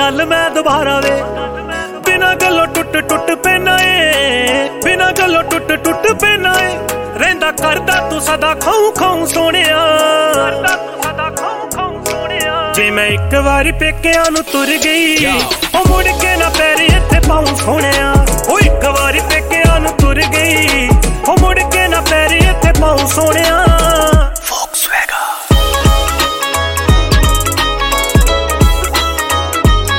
गल मैं दोबारा वे बिना गलों टुट पैना ए बिना गलों टुट पैना ए रहिंदा करदा तू सदा खाऊं खाऊं सोहणिया जे मैं एक वारी पेकियां नूं तुर गई ओ मुड़ के ना पैर इत्थे पाऊं सोहणिया ओ एक वारी पेकियां नूं तुर गई